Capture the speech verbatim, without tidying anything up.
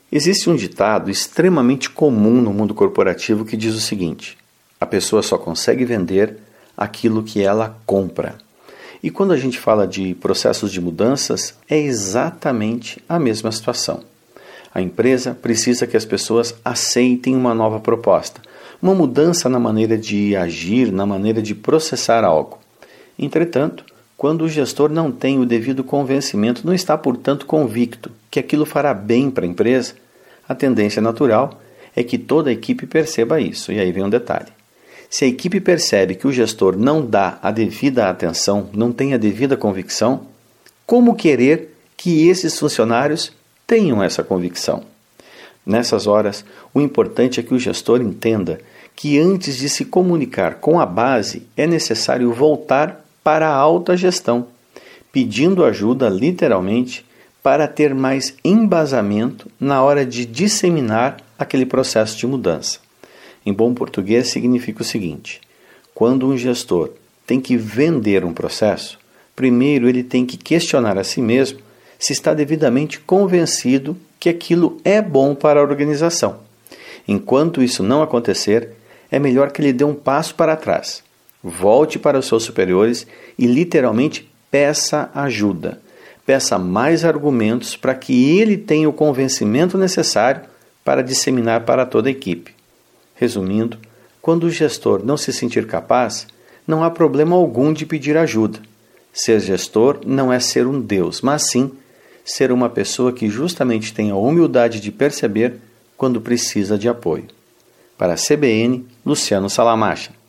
Existe um ditado extremamente comum no mundo corporativo que diz o seguinte: a pessoa só consegue vender aquilo que ela compra. E quando a gente fala de processos de mudanças, é exatamente a mesma situação. A empresa precisa que as pessoas aceitem uma nova proposta, uma mudança na maneira de agir, na maneira de processar algo. Entretanto, quando o gestor não tem o devido convencimento, não está, portanto, convicto que aquilo fará bem para a empresa, a tendência natural é que toda a equipe perceba isso. E aí vem um detalhe. Se a equipe percebe que o gestor não dá a devida atenção, não tem a devida convicção, como querer que esses funcionários tenham essa convicção? Nessas horas, o importante é que o gestor entenda que antes de se comunicar com a base, é necessário voltar para a alta gestão, pedindo ajuda literalmente para ter mais embasamento na hora de disseminar aquele processo de mudança. Em bom português significa o seguinte: quando um gestor tem que vender um processo, primeiro ele tem que questionar a si mesmo se está devidamente convencido que aquilo é bom para a organização. Enquanto isso não acontecer, é melhor que ele dê um passo para trás, volte para os seus superiores e literalmente peça ajuda, peça mais argumentos para que ele tenha o convencimento necessário para disseminar para toda a equipe. Resumindo, quando o gestor não se sentir capaz, não há problema algum de pedir ajuda. Ser gestor não é ser um Deus, mas sim ser uma pessoa que justamente tem a humildade de perceber quando precisa de apoio. Para a C B N, Luciano Salamacha.